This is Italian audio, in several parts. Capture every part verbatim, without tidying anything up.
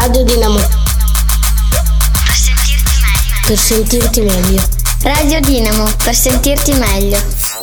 Radio Dinamo. Per sentirti meglio. Radio Dinamo, per sentirti meglio.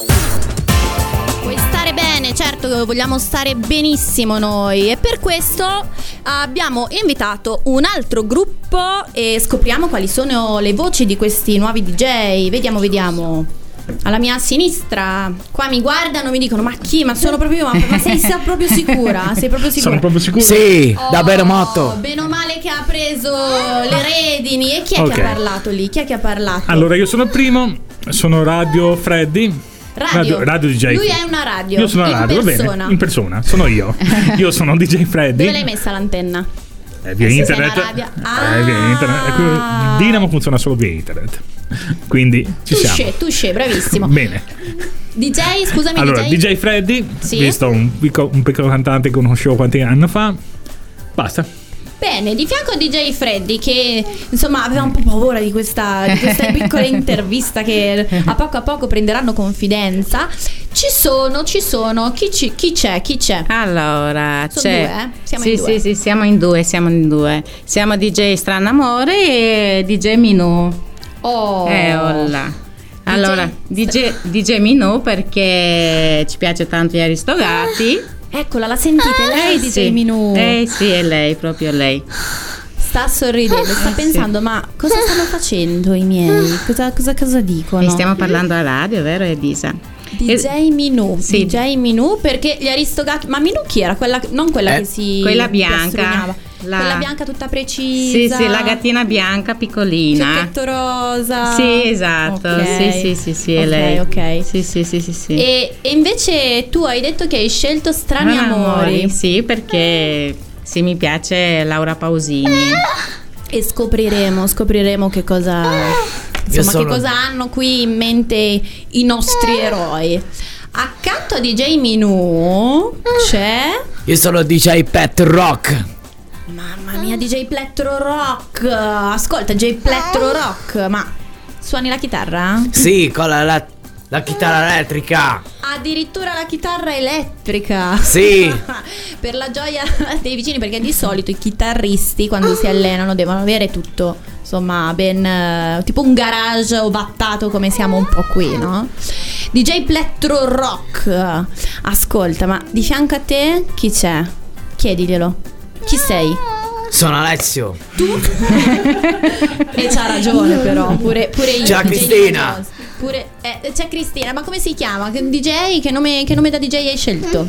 Vuoi stare bene? Certo, vogliamo stare benissimo noi. E per questo abbiamo invitato un altro gruppo e scopriamo quali sono le voci di questi nuovi D J. Vediamo, vediamo. Alla mia sinistra, qua mi guardano, mi dicono: ma chi? Ma sono proprio io, ma, ma sei, sei proprio sicura? Sei proprio sicura? Sono proprio sicuro? Sì, oh, da Beromotto. Bene o male che ha preso le redini. E chi è Okay. che ha parlato lì? Chi è che ha parlato? Allora, io sono il primo, sono Radio Freddy. Radio. Radio, radio D J. Lui è una radio. Io sono una in radio, persona. va bene, in persona, sono io. Io sono D J Freddy. Dove l'hai messa l'antenna? Eh, via Eh, se internet. sei una radio. Eh, via internet. E quello- Dinamo funziona solo via internet. Quindi ci siamo. Touché, touché, bravissimo. Bene. D J, scusami, Allora, D D J. J Freddy, Sì. visto un piccolo, un piccolo cantante che conoscevo quanti anni fa. Basta. Bene, di fianco a D J Freddy, che insomma aveva un po' paura di questa, di questa piccola intervista che a poco a poco prenderanno confidenza. Ci sono, ci sono, chi, ci, chi c'è, chi c'è? Allora, Sono c'è. due, eh? Siamo sì, in due. sì, sì, siamo in due, siamo in due. Siamo D J Stranamore e D J Minù. Oh, Eh, olla. Allora, D J, D J Minù perché ci piace tanto gli Aristogati. eccola, la sentite lei, D J sì. Minù? Eh sì, è lei, proprio lei. Sta sorridendo, sta Eh, pensando, ma cosa stanno facendo i miei? Cosa, cosa, cosa dicono? E stiamo parlando alla radio, vero Elisa? D J Minù, Sì. D J Minù, perché gli Aristogati. Ma Minù chi era? Quella, non quella Eh, che si quella bianca, piastrugava. la- Quella bianca tutta precisa. Sì, sì, la gattina bianca piccolina. Cecchetto rosa. Sì, esatto. Ok. Sì, sì, sì, sì, è Ok, lei. ok. Sì, sì, sì, sì, sì. E, e invece tu hai detto che hai scelto Strani Ah, Amori. Sì, perché sì, mi piace Laura Pausini. E scopriremo, scopriremo che cosa. Insomma, sono- che cosa hanno qui in mente i nostri eroi. Accanto a D J Minù c'è. Io sono D J Pet Rock. Mamma mia, D J Plettro Rock. Ascolta, D J Plettro Rock, ma suoni la chitarra? Sì, con la, la, la chitarra elettrica. Addirittura la chitarra elettrica. Sì. Per la gioia dei vicini, perché di solito i chitarristi quando si allenano devono avere tutto, insomma, ben eh, tipo un garage ovattato come siamo un po' qui, no? D J Plettro Rock. Ascolta, ma di fianco a te chi c'è? Chiediglielo. Chi sei? Sono Alessio. E c'ha ragione, però pure, pure io. C'è la D J Cristina. Jones. Pure, eh, c'è Cristina, ma come si chiama? Che D J? Che nome, che nome da D J hai scelto?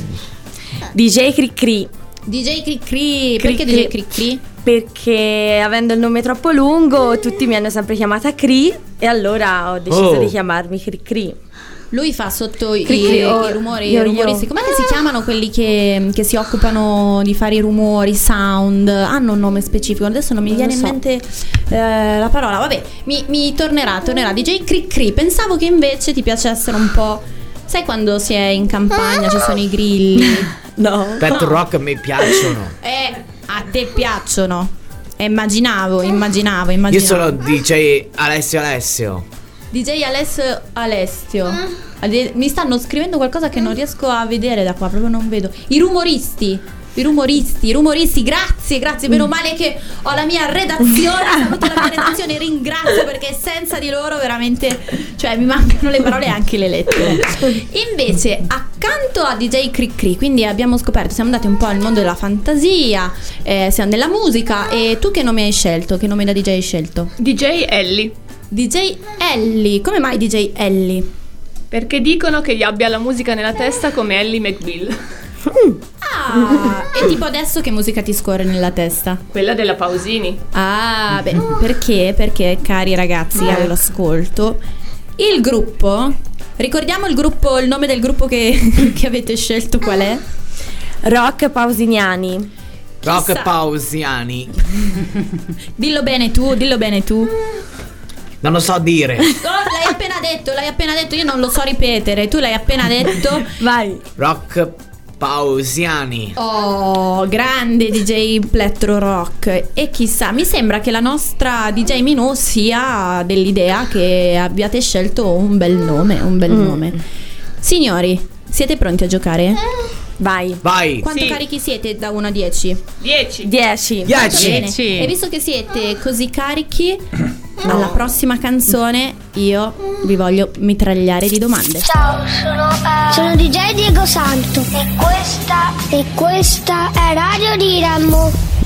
D J Cricri, D J Cricri. Perché D J Cricri? perché avendo il nome troppo lungo tutti mi hanno sempre chiamata Cri e allora ho deciso Oh. di chiamarmi Cricri. Lui fa sotto i, Cricri, i oh, rumori, io, i rumoristi. io. Com'è che si chiamano quelli che, che si occupano di fare i rumori, sound? Hanno un nome specifico. Adesso non mi Non viene lo in so. mente eh, la parola. Vabbè, mi, mi tornerà, tornerà. D J Cricri. Pensavo che invece ti piacessero un po'. Sai quando si è in campagna, ci sono i grilli? No. Pet Rock mi piacciono. Eh, a te piacciono. Eh, immaginavo, immaginavo, Io immaginavo. sono D J Alessio Alessio. D J Alessio Alessio. Ade- Mi stanno scrivendo qualcosa che non riesco a vedere da qua, proprio non vedo. I rumoristi. I rumoristi, i rumoristi, grazie, grazie. Meno male che ho la mia redazione. Saluto la mia redazione, ringrazio perché senza di loro veramente, cioè mi mancano le parole e anche le lettere. Invece, accanto a D J Cricri, quindi abbiamo scoperto, siamo andati un po' al mondo della fantasia, eh, siamo nella musica. E tu che nome hai scelto? Che nome da D J hai scelto? D J Ellie, D J Ellie. Come mai D J Ellie? perché dicono che gli abbia la musica nella testa come Ellie McBeal, Ah, e tipo adesso che musica ti scorre nella testa? quella della Pausini. Ah, beh, perché? Perché, cari ragazzi all'ascolto, il gruppo, ricordiamo il gruppo, il nome del gruppo che, che avete scelto qual è? Rock Pausiniani. Rock Chissà. Pausiani. Dillo bene tu, dillo bene tu. Non lo so dire. Oh, l'hai appena detto, l'hai appena detto, io non lo so ripetere, tu l'hai appena detto. Vai. Rock Pausiani. Oh, grande D J Plettro Rock. E chissà, mi sembra che la nostra D J Minù sia dell'idea che abbiate scelto un bel nome, un bel Mm. nome. Signori, siete pronti a giocare? Vai. Vai. Quanto Sì. carichi siete da uno a dieci? dieci. dieci. Dieci. Bene. Dieci. E visto che siete così carichi, alla prossima canzone io vi voglio mitragliare di domande. Ciao, sono, eh, sono D J Diego Santo. E questa, e questa è Radio Dinamo.